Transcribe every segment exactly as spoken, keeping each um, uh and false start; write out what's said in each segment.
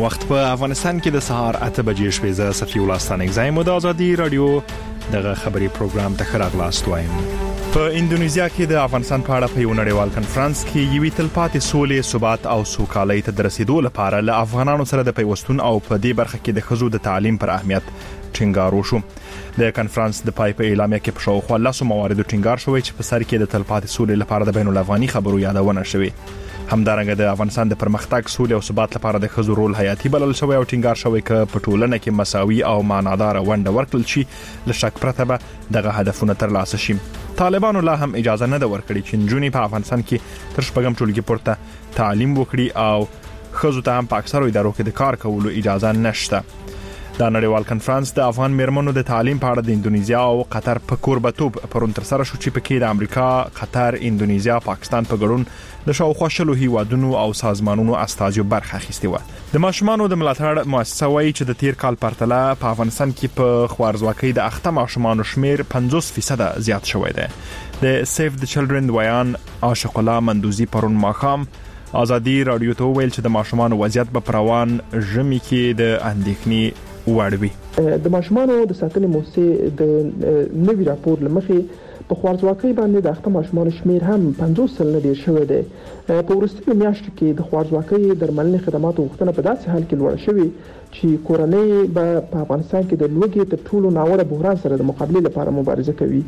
وخت په افغانستان کې د سهار اته بجې شوې. زه صفي الله ستانک زایم د ازادي رادیو دغه خبري پروګرام ته خراغلاست وایم. په انډونیزیا کې د افغانستان په اړه په یو نړیوال کنفرانس کې یوې تلپاتې سولې، ثبات او سوکالۍ ته د رسیدو لپاره له افغانانو سره د پیوستون او په دې برخه کې د ښځو د تعلیم پر اهمیت ټینګار وشو. د کنفرانس د پای په اعلامیه کې په شاوخوا لسو مواردو ټینګار شوی چې په سر کې د تلپاتې سولې لپاره د بین الافغاني خبرو یادونه شوې. همدارنګه د افغانستان د پرمختګ، سولې او ثبات لپاره د ښځو رول حیاتي بلل شوی او ټینګار شوی چې په ټولنه کې مساوي او معنادار ونډه ورکړل شي. له شک پرته به دغه هدفونه ترلاسه شي. طالبانو لا هم اجازه نه ده ورکړې چې نجونې په افغانستان کې تر شپږم ټولګي پورته تعلیم وکړي او ښځو ته هم په اکثرو ادارو کې د کار کولو اجازه نشته. دا نړیوال کنفرانس د افغان میرمنو د تعلیم په اړه د انډونیزیا او قطر په کوربتوب پرون تر سره شو چې پکې د امریکا، قطر، انډونیزیا، پاکستان په ګډون د شاوخوا شلو هیوادونو او سازمانونو استازیو برخه اخیستې و. د ماشومانو د ملاتړ مؤسسه وایي چې د تیر کال پرتله په افغانستان کې په خوارځواکۍ د اخته ماشومانو شمیر پنځوس فیصد زیات شوی دی. د سیف د چلډرن ویان عاشق الله مندوزی پرون ماښام ازادي رادیو ته ویل چې د ماشومانو وضعیت په پروان ژمي کې د اندېښنې وړوي. د ماشومانو د ساتنې موسسې د نوي راپور لمخې په خوارځواکۍ باندې د اخته ماشومانو شمیر هم پنځوس سلنه ډیر شوی دی. په وروستیو میاشتو کې د خوارځواکۍ درملنې خدماتو غوښتنه په داسې حال کې لوړه شوې چې کورنۍ به په افغانستان کې د لوږې تر ټولو ناوړه بحران سره د مقابلې لپاره مبارزه کوي.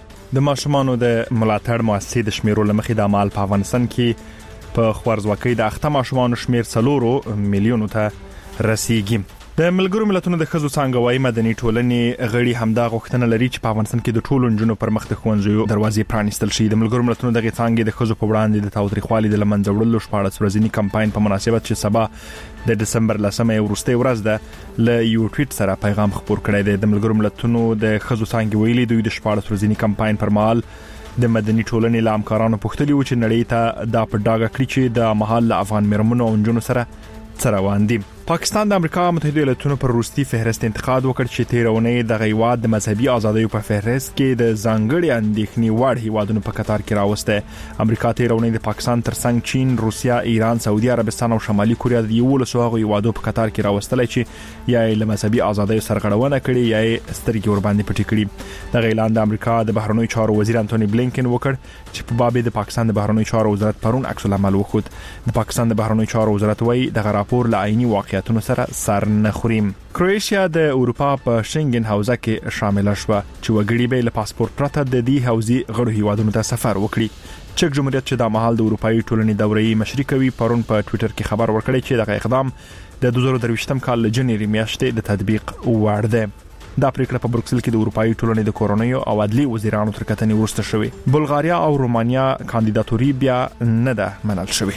د ماشومانو د ملاتړ مؤسسې د شمیرو لمخې د مال په افغانستان کې په خوارځواکۍ د اخته ماشومانو شمیر څلورو میلیونو ته رسیږي. د ملګرو ملتونو د ښځو څانګه وايي مدني ټولنې غړي همدا غوښتنه لري چې په افغانستان کې د ټولو نجونو پر مخ د ښوونځیو دروازې پرانیستل شي. د ملګرو ملتونو دغه څانګې د ښځو په وړاندې د تاوتریخوالي د لمنځه وړلو شپاړس ورځني کمپاین په مناسبت چې سبا د دسمبر لسمه وروستۍ ورځ ده له یو ټویټ سره پیغام خپور کړی دی. د ملګرو ملتونو د ښځو څانګې ویلي دوی د شپاړس ورځني کمپاین پر مهال د مدني ټولنې له همکارانو پوښتلي و چې نړۍ ته دا په ډاګه کړي چې د مهال له افغان میرمنو او نجونو سره څه روان دي. پاکستان د امریکا متحده ایالاتونو پر وروستي فهرست انتقاد وکړ چې تیرونې د غیواد د مذهبي ازادۍ په فهرست کې د ځانګړي اندېښنې وړ هیوادونو په قطار کې راوسته. امریکا تیرونې د پاکستان ترڅنګ چین، روسیا، ایران، سعودي عربستان او شمالي کوریا د یولسو هغو هیوادو په قطار کې راوستل چې یا له مذهبي ازادۍ سرغړونه کړې یا سترګې ور باندې پټې کړې. د اعلان د امریکا د بهرنیو چارو وزیر انټونی بلینکن وکړ چې په باب د پاکستان د بهرنیو چارو وزارت پرون عکس العمل وخت. د پاکستان د بهرنیو چارو وزارت وايي د راپور له عیني واقعیتونو سره سر نه خوریم. کرواتیا د اروپا په شنګن حوزه کې شامل شوه چې وګړي به له پاسپورت پرته د دې حوزې غړو هیوادونو ته سفر وکړي. چک جمهوریت چې د مهال د اروپאי ټولنې دورې مشري کوي پرون په ټوئیټر کې خبر ورکړی چې دغه اقدام د دوه زره درویشتم کال له جنوري میاشتې د تطبیق وړ دی. دا پریکړه په بروکسل کې د اروپאי ټولنې د کورونیو او عدلي وزیرانو تر کتنې وروسته شوې. بلغاریا او رومانیا کاندیداتوري بیا نه ده منل شوې.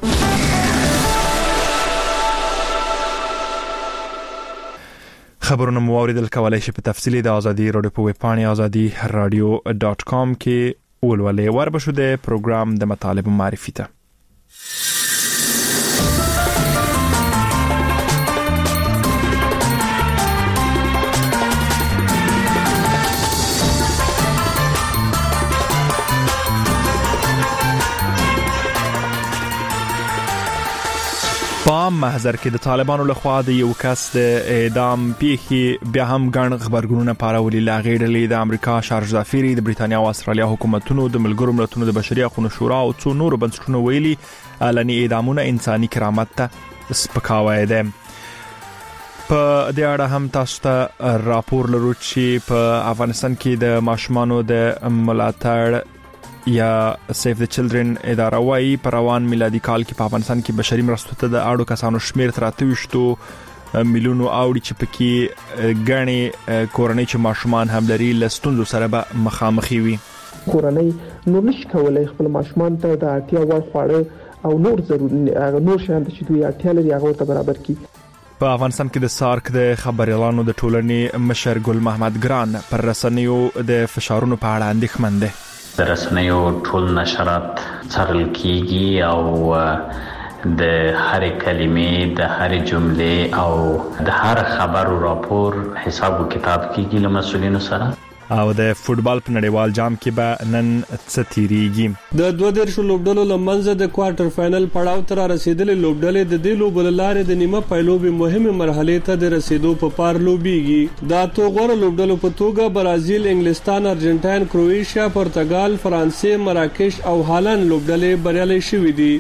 خبرونه مو اوریدل کولای شي په تفصیلی د ازادي رادیو په ویب پاڼه ازادي رادیو ډاټ کام کې ولولې. وربشو د پروګرام د مطالب معرفي ته په محضر کې د طالبانو لخوا د یو کس د اعدام پیښې بیا هم ګڼ خبرګونونه پارولي. لا غیرلې د امریکا شارژ ظافری، د بریټانیا او استرالیا حکومتونو، د ملګرو ملتونو د بشري حقوقو شورا او څو نورو بنسټونو ویلي علني اعدامونه انساني کرامت ته سپکاوی دی. په دې اړه هم تاسو ته راپور لرو چې په افغانستان کې د ماشومانو د ملاتړ یا سیف د چلډرن اداره وايي په روان میلادي کال کې په افغانستان کې بشري مرستو ته د اړو کسانو شمیر تر اته ویشت میلیونو اوړي چې پکې ګڼې کورنۍ چې ماشومان هم لري له ستونزو سره به مخامخې وي. کورنۍ نور نشي کولای خپل ماشومان ته د اړتیا وړ خواړه او نور ضروري نور شیان چې دوی اړتیا لري هغه ته برابر کړي. په افغانستان کې د سارک د خبريالانو د ټولنې مشر ګل محمد ګران پر رسنیو د فشارونو په اړه اندېښمن دی. د رسنیو ټول نشرات څارل کیږي او د هر کلمې، د هر جملې او د هر خبر او راپور حساب او کتاب کیږي له مسؤلینو سره. او د فوتبال په نړیوال جام کې به نن څه تیریږي. د دوه دیرشو لوبډلو لمنځه د کوارټر فائنل پړاو ته رسیدلې لوبډلې د دې لوبو لارې د نیمه پایلوبي مهمه مرحله ته د رسیدو په پار لوبيږي. دا تو غوړ لوبډلو په توګه برازیل، انګلستان، ارجنټاین، کروئیشیا، پرتګال، فرانسې، مراکش او هالند لوبډلې بریالي شوې دي.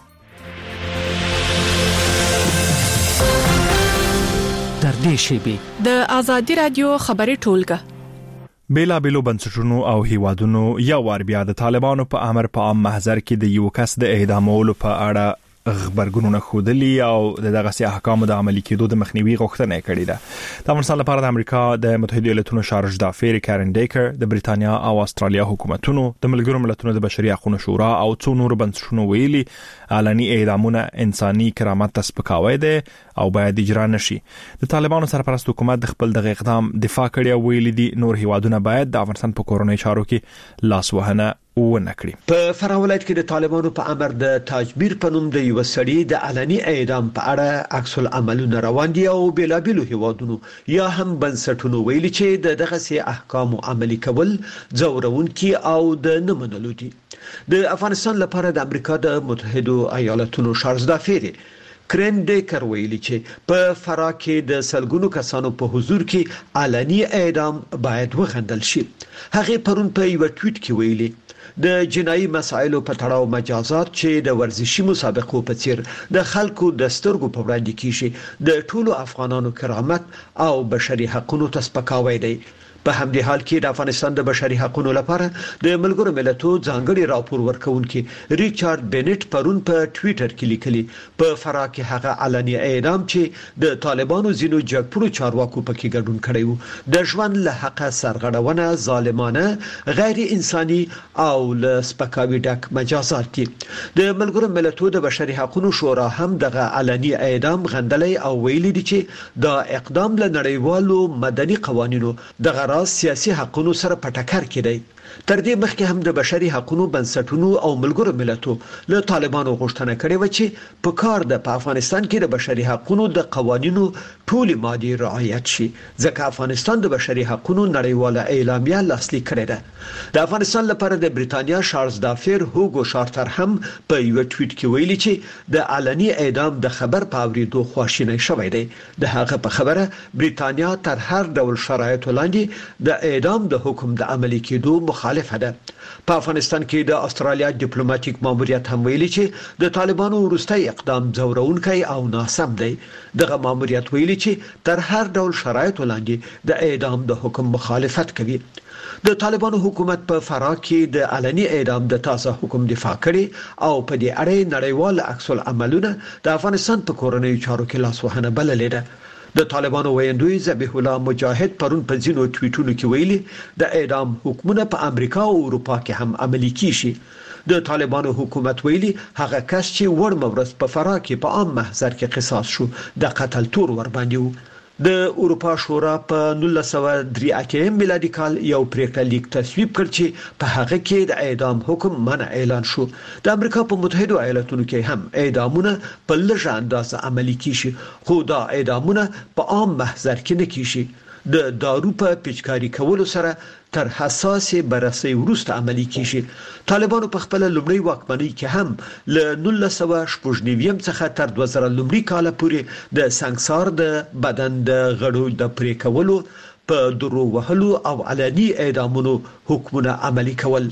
در دې شیبه د آزادي رادیو خبري ټولګه بیلا بیلو بنسټونو او هیوادونو یو وار بیا د طالبانو په امر په عام محضر کې د یو کس د اعدامولو په اړه خبرګونونه خودلی او دغه سي احکام د عملي کېدو د مخنیوي غوښتنه کړې ده. د افغانستان لپاره د امریکا د متحده ایالاتونو شارج دافیر کارن ډیکر، د بریتانیا او استرالیا حکومتونو، د ملګرو ملتونو د بشري حقوقو شورا او څو نور بنسټونو ویلي علني اعدامونه انساني کرامت ته سپکاوی دی او باید اجرا نشي. د طالبانو سرپرست حکومت د خپل دغه اقدام دفاع کړی او ویلي دي نور هیوادونه باید د افغانستان په کورونی چارو کې لاس وهنه ونکړي. په فراه ولایت کې د طالبانو په امر د تاجبیر په نوم د یو سړي د علني اعدام په اړه عکس العملونه روان دي او بیلابیلو هیوادونو یا هم بنسټونو ویلي چې د دغه سي احکام عملي کول ځورونکي او د نه منلو دي. د افغانستان لپاره د امریکا د متحده ایالاتونو شارج دافیر کرن ډیکر ویلي چې په فراه کې د سلګونو کسانو په حضور کې علني اعدام باید وغندل شي. هغه پرون په یو ټویټ کې ویلي د جنایي مسایلو په تړاو مجازات چې د ورزشي مسابقو په څیر د خلکو د سترګو په وړاندې کیږي د ټولو افغانانو کرامت او بشري حقوقو ته سپکاوی دی. په همدې حال کې د افغانستان د بشري حقوقو لپاره د ملګرو ملتونو ځانګړي راپور ورکونکي ریچارډ بنټ پرون په ټویټر کې لیکلي په فراه کې هغه علني اعدام چې د طالبانو زینو جګپړو چارواکو پکې ګډون کړی وو د ژوند له حق سرغړونه، ظالمانه، غیر انساني او له سپکاوي ډک مجازات دي. د ملګرو ملتونو د بشري حقوقو شورا هم دغه علني اعدام غندلې او ویلي دي چې دا اقدام له نړیوالو مدني قوانینو دغه سیاسي حقوقو سره په ټکر کې دی. تر دې مخکې هم د بشري حقوقو بنسټونو او ملګرو ملتونو له طالبانو غوښتنه کړې و چې په کار د افغانستان کې د بشري حقوقو د قوانینو ټولې مادې رعایت شي ځکه افغانستان د بشري حقوقو نړیواله اعلامیه لاسلیک کړې ده. د افغانستان لپاره د بریتانیا شارج دافیر هوګو شارتر هم په یو ټویټ کې ویلي چې د علني اعدام د خبر په اوریدو خواشینی شوی دی. د هغه په خبره بریتانیا تر هر ډول شرایطو لاندې د اعدام د حکم د عملي کېدو مخالفه ده. په افغانستان کې د استرالیا ډیپلوماټیک ماموریت هم ویلي چې د طالبانو وروستي اقدام ځورونکی او ناسم دی. دغه ماموریت ویلي چې تر هر ډول شرایطو لاندې د اعدام د حکم مخالفت کوي. د طالبانو حکومت په فراه کې د علني اعدام د تازه حکم دفاع کړي او په دې اړه نړیوال عکس العملونه د افغانستان په کورنۍ چارو کې لاس وهنه بللې ده. د طالبانو ویندوی ذبیح الله مجاهد پرون په ځینو ټویټونو کې ویلي د اعدام حکمونه په امریکا او اروپا کې هم عملي کیږي. د طالبانو حکومت ویلي هغه کس چې ور مورس په فراه کې په عام محضر کې قصاص شو د قتل تور ور باندې وو. د اروپا شورا په نولس سوه درې اتیا میلادي کال یو پریکړه لیک تصویب کړ چې په هغه کې د اعدام حکم منع اعلان شو. د امریکا په متحده ایالاتونو کې هم اعدامونه په لږه اندازه عملي کیږي خو دا اعدامونه په عام محضر کې نه کیږي. د دارو په پیچکاری کولو سره تر حساسه بررسي وروسته عملي کیږي. طالبانو په خپل لومړی واکمنۍ کې هم له نولس سوه شپږ نوي څخه تر دوه زره لومړي کال پورې د سنگسار د بدن د غړو د پرې کولو، په درو وهلو او علني اعدامونو حکمونه عملي کول.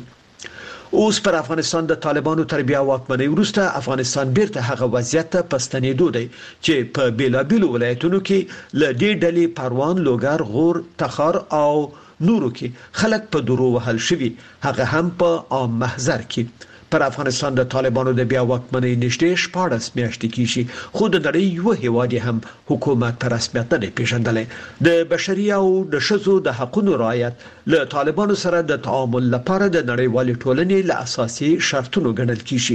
اوس پر افغانستان د طالبانو تر بیا واکمنۍ وروسته افغانستان بیرته هغه وضعیت ته پستنېدو دی چې په بیلابیلو ولایتونو کې ل دې ډلې پروان، لوګر، غور، تخار او نورو کې خلک په درو وهل شوي، هغه هم په عام محضر کې. پر افغانستان د طالبانو د بیا واکمنۍ نږدې شپاړس میاشتې کېږي خو د نړۍ یو هیواد هم حکومت په رسمیت نه پیژندلی. د بشري او د ښځو د حقوقو رعایت له طالبانو سره د تعامل لپاره د نړیوالې ټولنې له اساسي شرطونو ګڼل کېږي.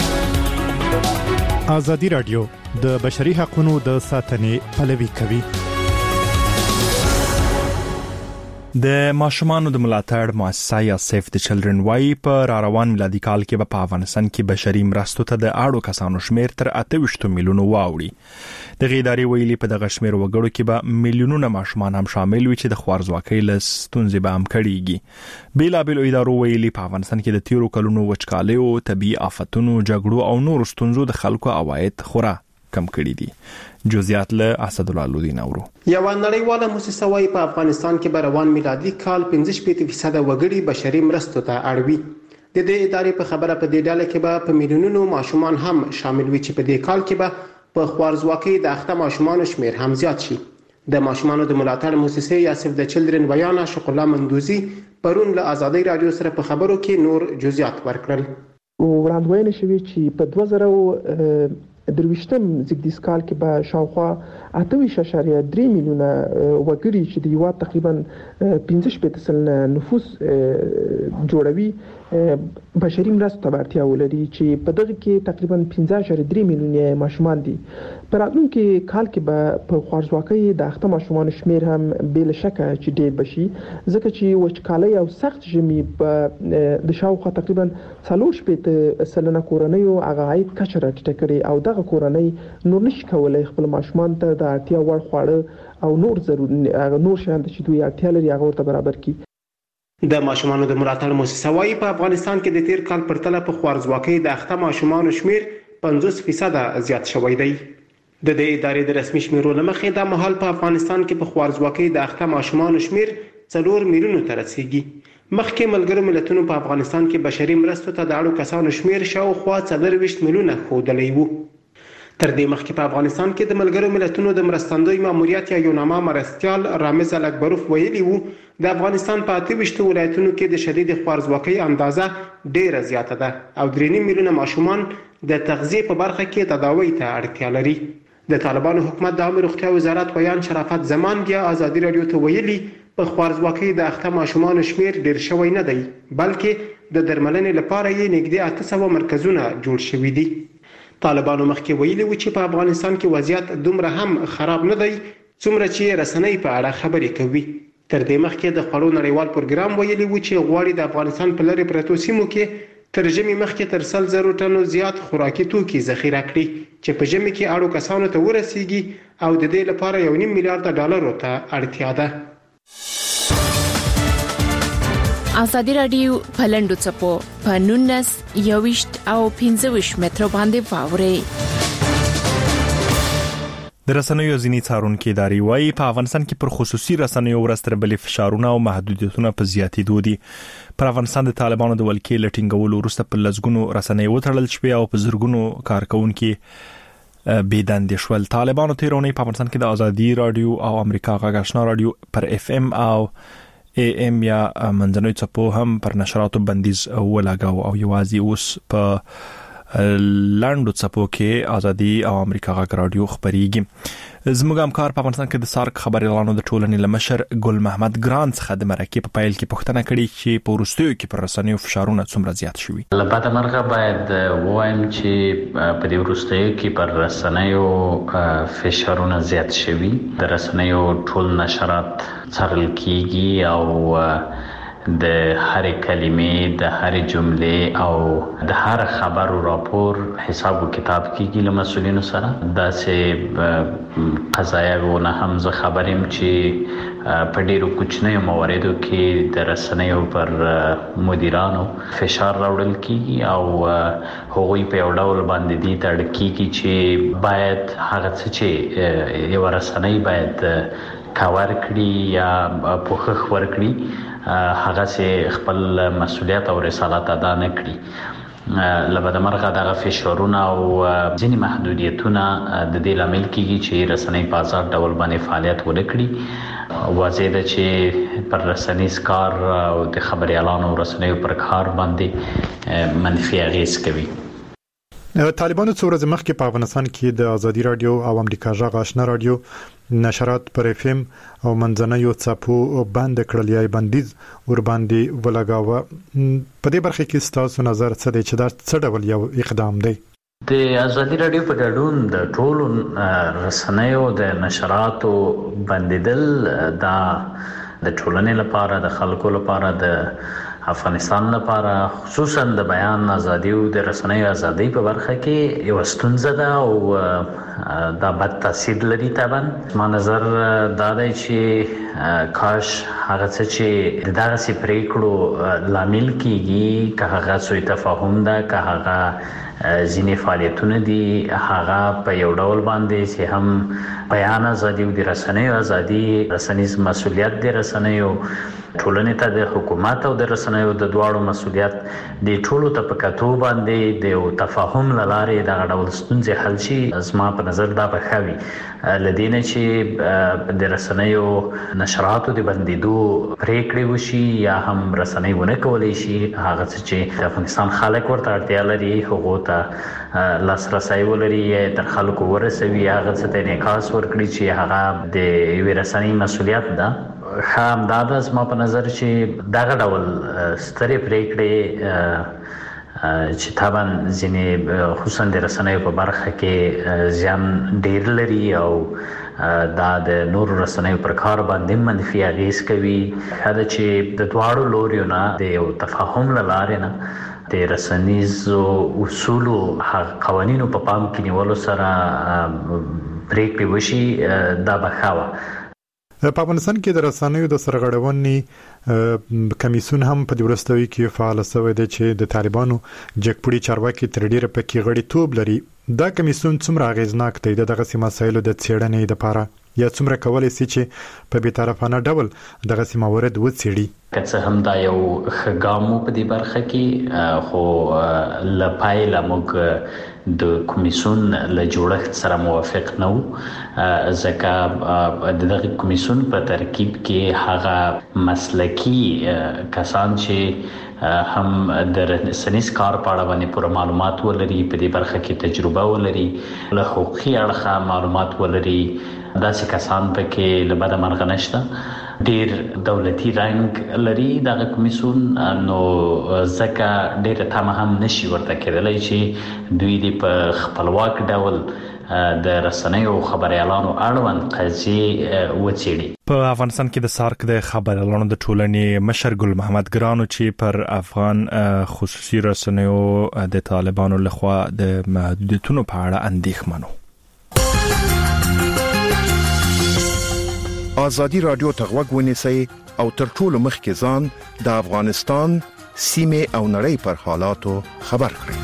ازادي رادیو د بشري حقوقو د ساتنې پلوي کوي. د ماشومانو د ملاتړ مؤسسه یا سیف د چلډرن وايي په راروان میلادي کال کې په افغانستان کې بشري مرستو ته د اړو کسانو شمیر تر اته ویشت میلیونو واوړي. د غیداري ویلي په دغه شمیر وګړو کې به میلیونونه ماشومان هم شامل وي چې د خوارزواکۍ له ستونزې به هم کړيږي. بیلابیلو ادارو ویلي په افغانستان کې د تیرو کلونو وچکالیو، طبيعي آفتونو، جګړو او نور ستونزو د خلکو عواید خورا کم کړي دي. جزئیات له اسد الله لودین اورو. یو نړیواله موسسه وايي په افغانستان کې به روان میلادي کال پنځه شپږ فیصد وګړي بشري مرستو ته اړوي. د دې ادارې په خبره په دې ډله کې به په میلیونونو ماشومان هم شامل وي چې په دې کال کې به په خوارزواکۍ د اخته ماشومانو شمیر هم زیات شي. د ماشومانو د ملاتړ موسسې یا سیف د چلډرن ویانا شقلا مندوزي پرون له آزادۍ رادیو سره په خبرو کې نور جزئیات ورکړل. وړاندوینه شوې چې په دوه زره درویشتم زیږدیز کال کې به شاوخوا اته ویشت اعشاریه درې میلیونه وګړي چې د یو تقریبا پنځه شپږ سلنه نفوس جوړوي بشري مرستو ته اړتیا ولري چې په دغه کې تقریبا پنځه اعشاریه درې میلیونه ماشومان دي. په راتلونکي کال کې به په خوارزواکۍ د اخته ماشومان شمیر هم بل شکه چې ډېر بشي ځکه چې وچکالي او سخت ژمي په د شاوخوا تقریبا څلور شپږ سلنه کورنیو عاید کچه راټیټه کړې او دغه کورنۍ نور نشي کولای خپل ماشومان ته د اړتیا وړ خواړه او نور ضروري نور شیان چې دوی اړتیا لري هغه ورته برابر کړي. د ماشومانو د ملاتړ موسسه وايي په افغانستان کې د تیر کال پرتله په خوارزواکۍ د اخته ماشومان شمیر پنځوس فیصد زیات شوی دی. د دې ادارې د رسمي شمیرو لمخې د مهال په افغانستان کې په خوارزواکۍ د اخته ماشومان شمیر څلور میلیونو ته رسیدي. مخکې ملګرو ملتونو په افغانستان کې بشري مرستو ته د اړو کسانو شمیر شاوخوا څلور ویشت میلیونه ښودلی و. تر دې مخکې په افغانستان کې د ملګرو ملتونو د مرستندوی ماموریت یا یوناما مرستیال رامز الاکبروف ویلي وو د افغانستان په اته ویشت ولایتونو کې د شدید خوارزواکۍ اندازه ډیره زیاته ده او درې نیم میلیونه ماشومان د تغذیه په برخه کې تداوی ته اړتیا لري. د طالبانو حکومت د عامه روغتیا وزارت ویان شرافت زمان بیا آزادي رادیو ته ویلي په خوارزواکۍ د اخته ماشومان شمیر ډیر شوی نه دی بلکې د درملنې لپاره یې نږدې اته سوه مرکزونه جوړ شوي دي. طالبانو مخکې ویلي و چې په افغانستان کې وضعیت دومره هم خراب نه دی څومره چې رسنۍ په اړه خبرې کوي. تر دې مخکې د خوړو نړیوال پروګرام ویلي و چې غواړي د افغانستان په لرې پرتو سیمو کې تر ژمي مخکې تر سل زرو ټنو زیات خوراکي توکي ذخیره کړي چې په ژمي کې اړو کسانو ته ورسیږي او د دې لپاره یو نیم میلیارډ ډالرو ته اړتیا ده. آزادي رادیو پلندو چپو په نونس یوشت او پنځه ویشت متر باندې واوري. د رسنیو ځینی څارونکو ادارې وايي په افغانستان کې پر خصوصي رسنیو ورستر بلې فشارونه او محدودیتونه په زیاتېدو دي. پر افغانستان د طالبانو د ولکې لټینګولو وروسته په لزګونو رسنۍ وتړل شوې او په زرګونو کارکونکو بيدندې شول. طالبانو تیرونی په افغانستان کې د آزادي رادیو او امریکا غږ آشنا رادیو پر اف ام او ای ام یا منځنوي څپو هم پر نشراتو بندیز ولګاو او یوازې اوس په لاندو څپو کې آزادي او امریکا غږ رادیو خبريږي. زموږ همکار په افغانستان کې د سارک خبريالانو د ټولنې لمشر ګل محمد ګران څخه د مرکې په پایل کې پوښتنه کړې چې په وروستیو کې پر رسنیو فشارونه څومره زیات شوي. لپاره مرغه باید وایم چې په دې وروستیو کې پر رسنیو فشارونه زیات شوي. د رسنیو ټول نشرات څارل کیږي او د هر کلمې د هر جملې او د هر خبر او راپور حساب او کتاب کیږي له مسؤلینو سره. دا سه قضایاونه هم زه خبرم چې په ډیرو کوچنیو مواردو کې د رسنیو پر مدیرانو فشار راوړل کیږي او هغوی په یو ډول باندې دي تړل کیږي چې باید هغه څه چې یو رسنۍ باید کاور کړي یا پوښښ ورکړي هغه سه خپل مسؤلیت او رسالت ادا نه کړي. لبد مرغه دغه فشارونه او ځینې محدودیتونه د دې لامل کیږي چې رسنۍ په آزاد ډول باندې فعالیت ونکړي. واضح ده چې پر رسنیز کار او د خبريالانو رسنیو پر کار باندې منفي اغیز کوي. طالبانو څو ورځې مخکې په افغانستان کې د آزادي رادیو او امریکا غږ آشنا رادیو نشرات پر اف ام او منځنیو څپو بند کړل یا بندیز ور باندې ولګاوه. په دې برخه کې ستاسو نظر څه دی چې دا څه ډول یو اقدام دی؟ د آزادي رادیو په ګډون د ټولو رسنیو د نشراتو بندیدل دا د ټولنې لپاره، د خلکو لپاره، د افغانستان لپاره، خصوصا د بیان ازادي او د رسنیو ازادي په برخه کې یو ستونزه ده او دا بد تاثیر لري. طبعا ما نظر دا دی چې کاش هغه څه چې دغه سي پریکړو لامل کیږي که هغه سوء تفاهم ده، که هغه ځینې فعالیتونه دي، هغه په یو ډول باندې چې هم بیان ازادي او د رسنیو ازادي، رسنیز مسؤلیت د رسنیو، ټولنې ته د حکومت او د رسنیو د دواړو مسؤلیت د ټولو ته په کتو باندې د یو تفاهم له لارې دغه ډول ستونزې حل شي. زما په نظر دا به ښه وي له دې نه چې د رسنیو نشراتو د بندېدو پرېکړې وشي یا هم رسنۍ ونه کولی شي هغه څه چې د افغانستان خلک ورته اړتیا لري هغو ته لاسرسی ولري، تر خلکو ورسوي، هغه څه ته انعکاس ورکړي چې هغه د یوې رسنۍ مسؤلیت ده. ښه همدا ده زما په نظر چې دغه ډول سترې پرېکړې چې طبعا ځینې خصوصا د رسنیو په برخه کې زیان ډېر لري او دا د نورو رسنیو پر کار باندې منفي اغېز کوي. ښه ده چې د دواړو لوریو نه د یو تفاهم له لارې نه د رسنیزو اصولو قوانینو په پام کې نیولو سره پرېکړې وشي، دا به ښه وه. په افغانستان کې د رسنیو د سرغړونې کمیسیون هم په دې وروستیو کې فعال شوی دی چې د طالبانو جګپړي چارواکي تر ډیره پکې غړیتوب لري. دا کمیسیون څومره اغیزناک دی دغه سیمه مسایلو د څېړنې لپاره یا څومره کولای شي چې په بیطرفانه ډول دغه سیمه ورد وڅېړي؟ که څه هم دا یو ښه ګام په دې برخه کې، خو له پایله موږ د کمیسیون له جوړښت سره موافق نه وو، ځکه د دغه کمیسیون په ترکیب کې هغه مسلکي کسان چې هم د رسنیز کار په اړه باندې پوره معلومات ولري، په دې برخه کې تجربه ولري، له حقوقي اړخه معلومات ولري، داسې کسان پکې له بده مرغه نشته. ډیر دولتي رنګ لري دغه کمیسیون، نو ځکه ډیره تمه هم نشي ورته کېدلی چې دوی دې په خپلواک ډول د رسنیو خبريالانو اړوند قضیې وڅېړي. په افغانستان کې د سارک د خبريالانو د ټولنې مشر ګل محمد ګرانو چې پر افغان خصوصي رسنیو د طالبانو لخوا د محدودیتونو په اړه اندېښمن و. آزادی رادیو ته غوږ ونیسئ او تر ټولو مخکې ځان د افغانستان سیمه او نړۍ پر حالاتو خبر کړئ.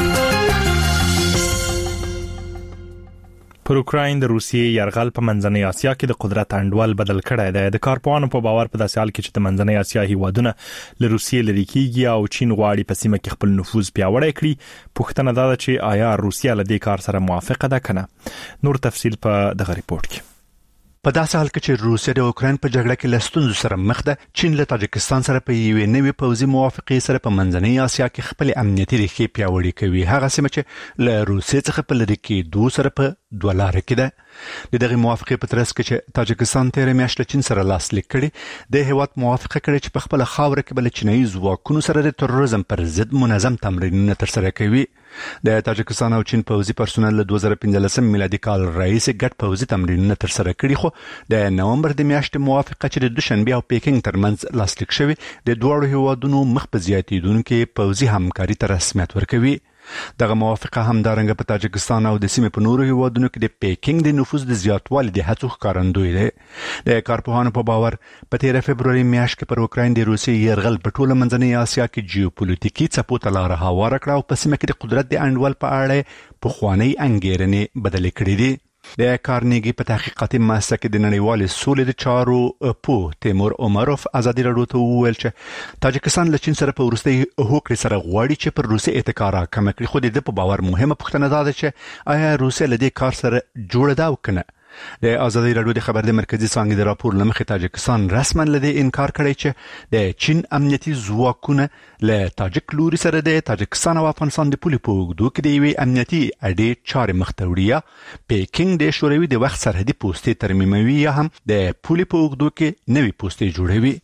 پر اوکراین د روسیې یرغل په منځنۍ اسیا کې د قدرت انډول بدل کړی دی. د کارپوهانو په باور په داسې حال کې چې د منځنۍ اسیا هیوادونه له روسیې لري کیږي او چین غواړي په سیمه کې خپل نفوذ پیاوړی کړي، پوښتنه دا ده چې آیا روسیه له دې کار سره موافقه ده کنه؟ نور تفصیل په دغه ریپورت کې. په داسې حال کې چې روسیه د اوکراین په جګړه کې له ستونزو سره مخ ده، چین له تاجکستان سره په یوې نوې پوځي موافقې سره په منځنۍ اسیا کې خپل امنیتي ریښې پیاوړې کوي. هغه سیمه چې له روسیې څخه په لرې کېدو سره په دوه لارې کې ده. د دغه موافقې په ترڅ کې چې تاجکستان تېره میاشت له چین سره لاسلیک کړي، د هیواد موافقه کړې چې په خپل خاوره کې بل چینایي ځواکونو سره د تروریزم پر ضد منظم تمرینونه ترسره کوي. د تاجکستان او چین پوځي پرسونل له دوه زره پنځلسم میلادي کال راهیسې ګډ پوځي تمرینونه ترسره کړي، خو د نومبر د میاشتې موافقه چې د دوشنبه او پیکینګ ترمنځ لاسلیک شوی د دوه هیوادونو مخ په زیاتیدونکو پوځي همکاري ته رسمیت ورکوي. دغه موافقه همدارنګه په تاجکستان او د سیمې په نورو هیوادونو کې د پیکینګ د نفوذ د زیاتوالي د هڅو ښکارندوی دی. د کارپوهانو په باور په تیره فبروري میاشت کې پر اوکراین د روسیې یرغل په ټوله منځنۍ اسیا کې جیوپولیټیکي څپو ته لاره هواره کړه او په سیمه کې د قدرت د انډول په اړه پخوانۍ انګېرنې بدلې کړې دي. د کارنیګي په تحقیقاتي مؤسسه کې د نړیوالې سولې د چارو پو تیمور عمروف ازادي راډیو ته وویل چې تاجکستان له چین سره په وروستي هوکړې سره غواړي چې پر روسیې اتکا راکمه کړي، خو د دې په باور مهمه پوښتنه دا ده چې آیا روسیه له دې کار سره جوړه ده او کنه. د ازادي راډیو د خبر د مرکزی څانګې د راپور لمخې تاجکستان رسما له دې انکار کړی چې د چین امنیتي ځواکونه له تاجک لوري سره د تاجکستان او افغانستان د پولې په اوږدو کې د یوې امنیتي اډې چارې مخ ته وړي، یا پیکینګ د شوروي د وخت سرحدي پوستې ترمیموي یا هم د پولې په اوږدو کې نوې پوستې جوړوي.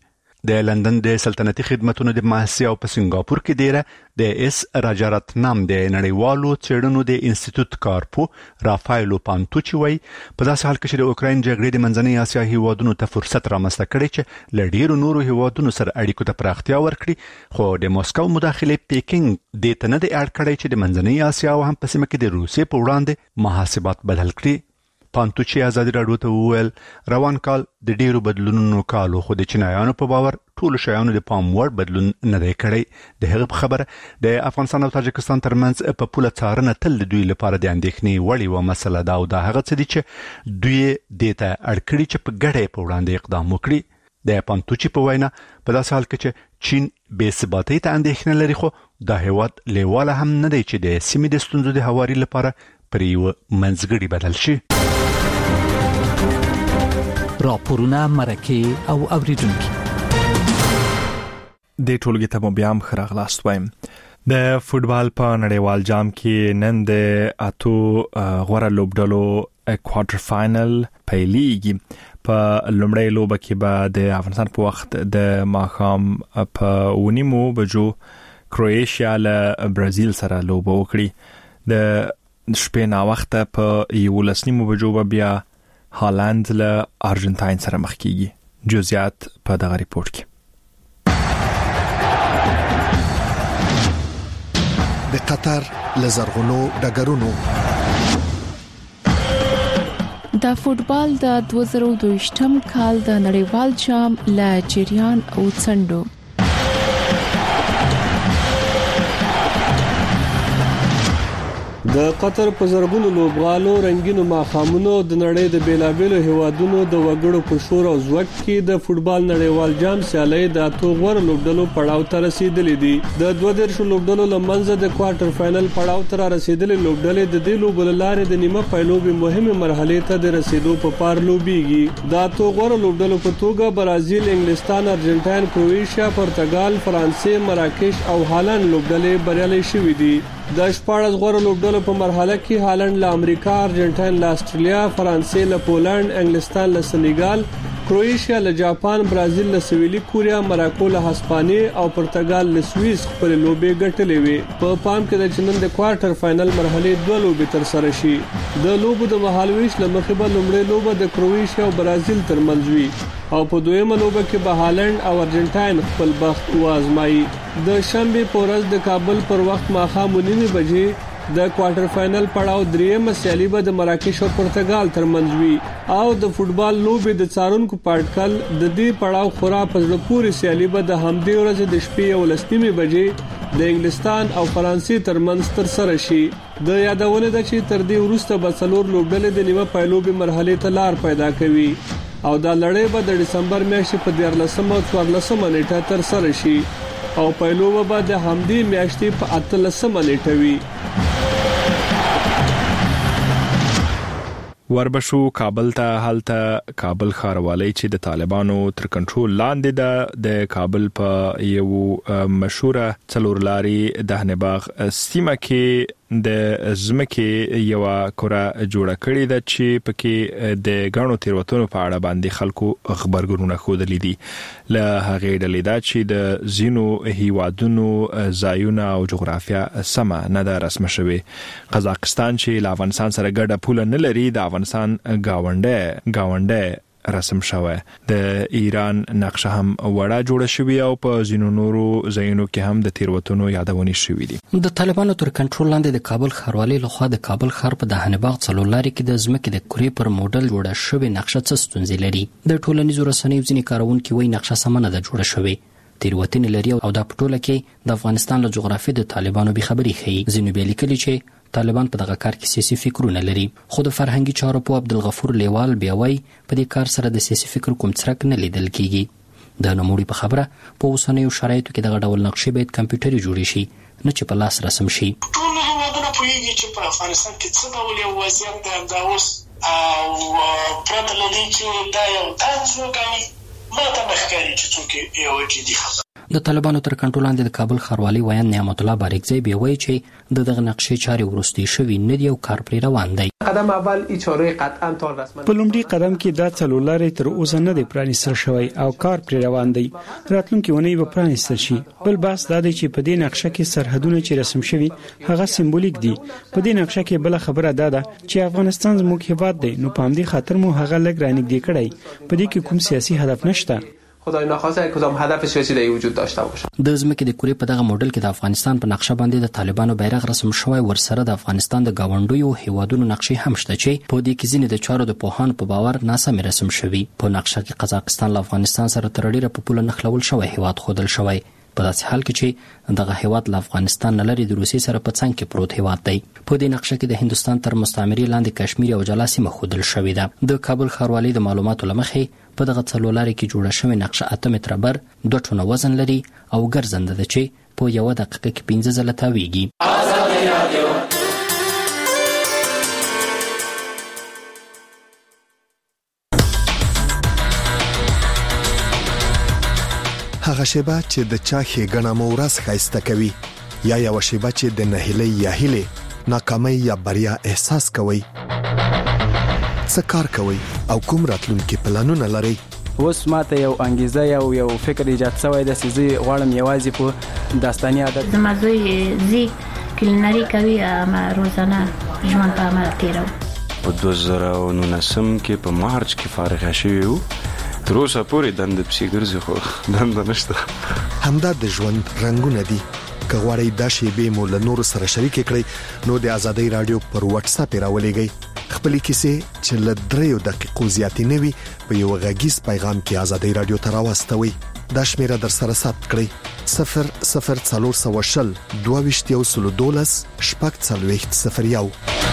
د لندن د سلطنتي خدماتو د مؤسسې او په سنگاپور کې ډیره د اس راجارتنام د نړیوالو څېړنو د انسټیټیوټ کارپو رافایلو پانتوچي وای په داسې حال کې چې د اوکراین جګړې د منځنۍ اسیا هیوادونو ته فرصت رامنځته کړي چې له ډیرو نورو هیوادونو سره اړیکو ته پراختیا ورکړي خو د موسکو مداخله پیکینګ د تنه د اړ کړی چې د منځنۍ اسیا او هم په سیمه کې د روسیې په وړاندې محاسبات بدل کړي. پانتوچي ازادي راډیو ته وویل روان کال د ډیرو بدلونونو کالو خو د چینایانو په باور ټول شیانو د پام وړ بدلون نه دی کړی. د هغه خبره د افغانستان او تاجکستان ترمنځ په پوله څارنه تل د دوی لپاره د اندېښنې وړ یوه مسله ده او دا هغه څه دي چې دوی دې ته اړ کړي چې په ګډه په وړاندې اقدام وکړي. د پانتوچي په وینا په داسې حال کې چې چین بې ثباتۍ ته اندېښنه لري خو دا هیواد لیواله هم نه دی چې د سیمې د ستونزو د هواري لپاره پر یو منځګړي بدل شي. راپورونه مرکه او اوریدونکو د ټولګي ته مو بیا هم ښه راغلاست وایم. د فوټبال په نړیوال جام کې نن د اتو غوره لوبډلو کوارټر فائنل پیلېږي. په لومړۍ لوبه کې به د افغانستان په وخت د ماښام په ونیمو بجو کروئیشیا له برازیل سره لوبه وکړي. د شپې ناوخته په یولس نیمو بجو به بیا هالند له ارجنټاین سره مخ کیږي. جزئیات په دغه ریپورت کې. د قطر لزرغونو ډګرونو د فوټبال د دوه زره دوه کال د نړیوال جام له جریان او څنډو د قطر په زرګونو لوبغالو رنگینو ماخامونو د نړۍ د بیلابېلو هیوادونو د وګړو په شور او زوږ کې د فوټبال نړیوال جام سیالي د اتو غوړ لوبډلو پړاو ته رسیدلې دي. د دوه دیرش لوبډلو لمنځه د کوارټر فائنل پړاو ته رسیدلې لوبډلې د دې لوبو لاره د نیمه پایلوبي مهمه مرحله ته د رسیدو په پار لوبيږي. د اتو غوړ لوبډلو په توګه برازیل، انګلستان، ارجنټاین، کروئیشیا، پرتګال، فرانسې، مراکش او هالند لوبډلې بریالي شوې دي. د شپږ غوړ لوبډلو په مرحله کې هالند له امریکا، ارجنټاین له استرالیا، فرانسې له پولند، انګلستان له سنیګال، کروئیشیا له جاپان، برازیل له سویلي کوریا، مراکو له هسپانیې او پرتګال له سوئیس خپل لوبې ګټلې وي. په پام کې د چنن د کوارټر فائنل مرحله دوه لوبې تر سره شي. د لوبو د مهالويش له مخې به لومړی لوبه د کروئیشیا او برازیل ترمنځ وي او په دویمه لوبه کې به هالند او ارجنټاین خپل بخت وازمایي. د شنبه په ورځ د کابل پر وخت ماښام نهه بجې د کوارټر فائنل پړاو دریمه سیالي به د مراکش او پرتګال ترمنځ وي او د فوټبال لوبې د څارونکو پاټکل د دې پړاو خورا په زړه پورې سیالي به د همدې ورځ د شپې او لسنیمه بجې د انګلستان او فرانسې ترمنځ تر سره شي. د یادونه ده چې تر دې وروسته به څلور لوبډلې د نیمه پایلوبي مرحله ته لار پیدا کوي او دا لړۍ به د دسمبر میاشتې په دیارلسمه او څوارلسمه نیټه تر سره شي او پایلوبه به د همدې میاشتې په اتلسمه نیټه وي. وربشو کابل ته حالته کابل ښاروالۍ چې د طالبانو تر کنټرول لاندې ده د کابل په یو مشهوره څلورلاري دهنباغ سیمه کې د زمکه یو کوره جوړه کړې ده چې پکې د غاڼو تیروتنو په اړه باندې خلکو خبرګونونه خوده لیدي. له هغې ډلې دا چې د زینو هیوادونو ځایونه او جغرافیا سمه نه ده رسمه شوې. قزاقستان چې له افغانستان سره ګډه پوله نه لري د افغانستان گاونډه گاونډه رسم شوه. د ایران نقشه هم وړه جوړه شوې او په ځینو نورو ځایونو کې هم د تیروتنو یادونه شوې دي. د طالبانو تر کنټرول لاندې د کابل ښاروالۍ لخوا د کابل ښار په دهنباغ څلورلاري کې د ځمکې د کورې پر موډل جوړه شوې نقشه څه ستونزې لري. د ټولنیزو رسنیو ځینې کارونکي وایي نقشه سمه نه ده جوړه شوې، تیروتنې لري او دا په ټوله کې د افغانستان له جغرافیې د طالبانو بې خبري ښيي. ځینو بیا لیکلي چې طالبان په دغه کار کې سیاسي فکرونه لري، خو د فرهنګي چارو په عبدالغفور لیوال بیا وایي په دې کار سره د سیاسي فکر کوم څرک نه لیدل کیږي. د نوموړي په خبره په اوسنیو شرایطو کې دغه ډول نقشې باید کمپیوټري جوړې شي نه چې په لاس رسم شي. ټول هیوادونه پوهیږي چې په افغانستان کې څه ډول یو وضعیت دی دا اوس او پرته له دې چې دا یو طنز وګڼي ما ته مخکاري چې څوک یو جدي خبره. د طالبانو تر کنټرول لاندې د کابل ښاروالي ویان نعمت الله بارکزی بیا وایي چې د دغه نقشې چارې وروستي شوي نه دي او کار پرې روان دی. قدم اول ای چاره قطعا تا رسما په لومړي قدم کې دا څلورلارې تر اوسه نه دی پرانیستل شوی او کار پرې روان دی. راتلونکي اونۍ به پرانیستل شي. بل بحث دا دی چې په دې نقشه کې سرحدونه چې رسم شوي هغه سمبولیک دي. په دې نقشه کې بل خبره دا ده چې افغانستان زموږ هیواد دی، نو په همدې خاطر مو هغه لږ رانږدې کړی. په دې کې کوم سیاسي هدف نشته. خدای ناخواسته کدام هدف سیاسی در وجود داشته باشه. د ځمکې د کورې په دغه موډل کې د افغانستان په نقشه باندې د طالبانو بیرغ رسم شوی، ورسره د افغانستان د گاونډیو هیوادونو نقشې هم شته چې په دې کې ځینې د چارو د پوهانو په باور ناسم رسم شوی. په نقشه کې قزاقستان له افغانستان سره تر ډیره په پوله نښلول شوی هیواد ښودل شوی. په داسې حال کې چې دغه هیواد له افغانستان نه لري د روسیې سره په څنګ کې پروت هیواد دی. په دې نقشه کې د هندستان تر مستعمرې لاندې کشمیر او جلا سیمه ښودل شوې ده. د کابل ښاروالۍ د معلوماتو له مخې په دغه څلورلارې کې جوړه شوې نقشه اته متره بر، دوه ټونه وزن لري او ګرځنده ده چې په یوه دقیقه کې پنځه ځله تاویږي. هغه شیبه چې د چا ښېګڼه مو ورځ ښایسته کوي، یا یوه شیبه چې د نهیلۍ یا هیلې ناکامۍ یا بریا احساس کوئ. څه کار کوئ او کوم راتلونکي پلانونه لرئ؟ اوس ماته یو انګیزه یو یو فکر ایجاد شوی دی چې زه غواړم یوازې په داستاني عادت زما زوی زی کلینري کوي، اما روزانه ژوند په عمل تیرو. په دوه زره او نولسم کې په مارچ کې فارغ شوی وو. تر اوسه پورې دنده پسې ګرځي خو دنده نشته. همدا د ژوند رنګونه دي. که غواړئ دا شیبې مو له نورو سره شریک کړئ نو د آزادۍ رادیو پر واتس اپ راولېږئ. خپلې کیسې چې له دریو دقیقو زیاتې نه وي په یو غږیز پیغام کې آزادۍ رادیو ته راواستوئ. دا شمیره در سره ثبت کړئ: صفر صفر څلور سوه شل دوه ویشت یو سلو دولس شپږ څلوېښت صفر یو.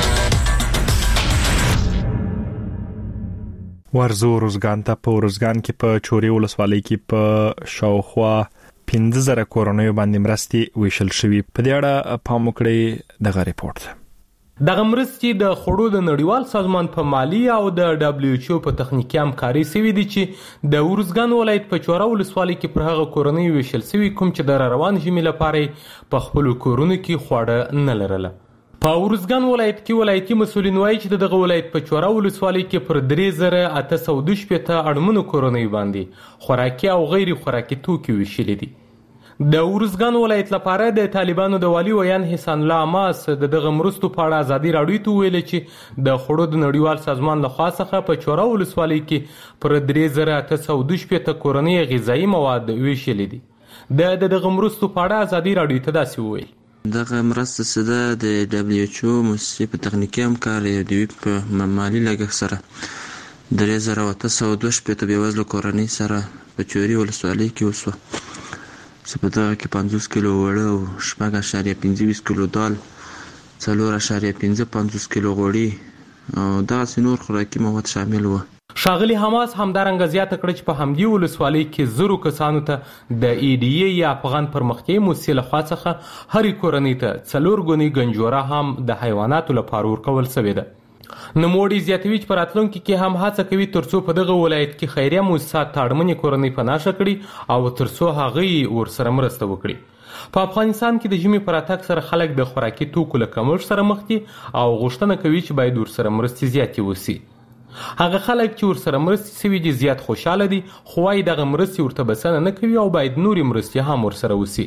ورزو روزګان ته په روزګان کې په چوري ولسوالۍ کې په شاوخوا پنځه زره کورونو باندې مرستې ویشل شوې. په دې اړه پام وکړئ دغه ریپورت. دغه مرستې د خوړو د نړیوال سازمان په مالی او د دبليو ایچ او په تخنیکی همکاري سوي دي چې د ورزګان ولایت په چوره ولسوالۍ کې پر هغه کورنۍ ویشل سوي کوم چې د روان ژمي لپاره په خپل کورونو کې خواړه نه لرله. په ورزګان ولایت کې ولایتي مسولین وایي چې دغه ولایت په چوره ولسوالۍ کې پر درې زره اته سوه دوه شپېته اړمنو کورنۍ باندې خوراکي او غیر خوراکي توکي ویشلي دي. د ورزګان ولایت لپاره د طالبانو د والي ویان حسن الله عماس د دغه مرستو په اړه ازادي راډیو ته ویل چې د خوړو د نړیوال سازمان له خوا څخه په چوره ولسوالۍ کې پر درې زره اته سوه دوه شپېته کورنۍ غذایي مواد ویشلي دي. د دغه مرستو په اړه ازادي راډیو ته داسې وویل: دغه مرسته سده د دبليو ایچ او مؤسسې په تخنیکی همکاري او د وی په مالی لګښت سره درې زره اته سوه دوه شپېته بېوزله کورنۍ سره په چوري ولسوالۍ کې وسوه. چې په دغه کې پنځوس کیلو وړه او شپږ اعشاریه پنځه ویشت کیلو دال، څلور اعشاریه پنځه پنځوس کیلو غوړي او دغسې نور خوراکي مواد شامل وو. ښاغلي حماس همدارنګه زیاته کړه چې په همدې ولسوالۍ کې زرو کسانو ته د ای ډي ای یا افغان پرمختیایي موسسې لخوا څخه هرې کورنۍ ته څلور ګونې ګنجوره هم د حیواناتو لپاره ورکول شوې ده. نوموړي زیاتوي چې په راتلونکي کې هم هڅه کوي ترڅو په دغه ولایت کې خیریه موسسات اړمنې کورنۍ پناه کړي او ترڅو هغه ورسره مرسته وکړي. په افغانستان کې د ژمي پر راتګ سره خلک د خوراکي توکو له کمښت سره مخ دي او غوښتنه کوي چې باید ورسره مرستې زیاتې وسي. هغه خلک چې ورسره مرستې سوي دي زیات خوشاله دي، خو وايي دغه مرستې ورته بسنه نه کوي او باید نورې مرستې هم ورسره وسي.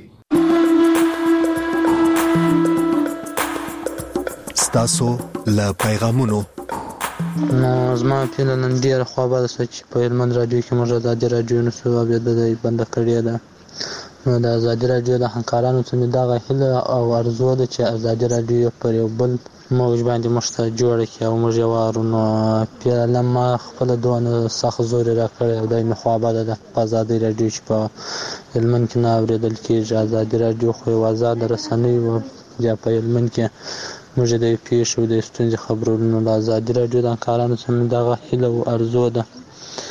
ستاسو له پیغامونو نو زما پیله نن ډېره خواباله شوه چې په هلمند راډیو کې موږ ازادي راډیو نشو اورېدلی بنده کړې ده. نو د ازادي راډیو د همکارانو څخه مې دغه هیله او ارزو ده چې ازادي راډیو پر یو بل موږ باندې موږ ته جوړه کړي او موږ یې واورو. نو پیله ما خپله دونه سخت زور یې راکړی او دی مې خواباله ده په ازادي راډیو چې په هلمند کې نه اورېدل کېږي. ازادي راډیو خو یوه ازاده رسنۍ وه، یا په هلمند کې موږ د پیښو د ستونزې خبرونو له ازادي راډیو د همکارانو څخه مې دغه هیله او ارزو ده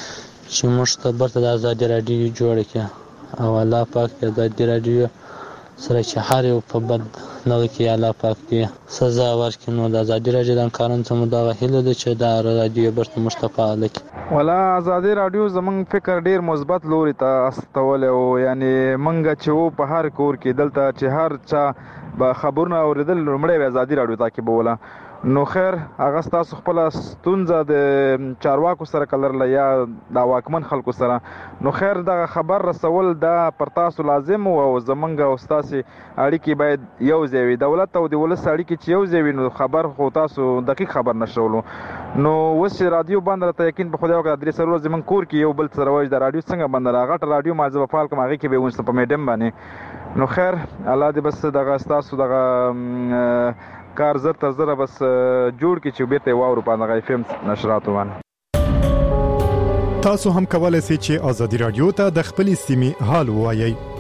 چې موږ ته بیرته د ازادي راډیو جوړه کړي او الله پاک د ازادي راډیو سره چې هر یو په بد نو کې الله پاک دې سزا ورکړي. نو د ازادي رادیو د کارونو ته مو دا هیله ده چې دا رادیو برته مشتفاعل کړي. ولا ازادي رادیو زمونږ فکر ډیر مثبت لوري ته استول او یعنی منګه چې په هر کور کې دلته چې هر چا به خبرونه اوریدل لومړی ازادي رادیو ته کې بوله. نو خیر هغه تاسو خپل ستونزه د چارواکو سره کلر یا د واکمن خلکو سره نو خیر دا خبر رسول دا پر تاسو لازم او زمونږ او تاسو اړیکې باید یو ځای وي. دولت او د ولس اړیکې چې یو ځای وي نو خبر خو تاسو دقیق خبر نشولو. نو وس رادیو بند راته یقین په خدای وکړه درې سره زمون کور کې یو بل سره وای د رادیو څنګه بند راغټ رادیو مازه په فعال کوم هغه کې به ونس په میډم باندې. نو خیر الله دې بس دغه تاسو دغه کار زر تر زر بس جوړ کی چې بیرته واورو په هغه اف ام نشرات وانه. تاسو هم کولای شئ چې ازادي رادیو ته د خپل سیمې حال وایي.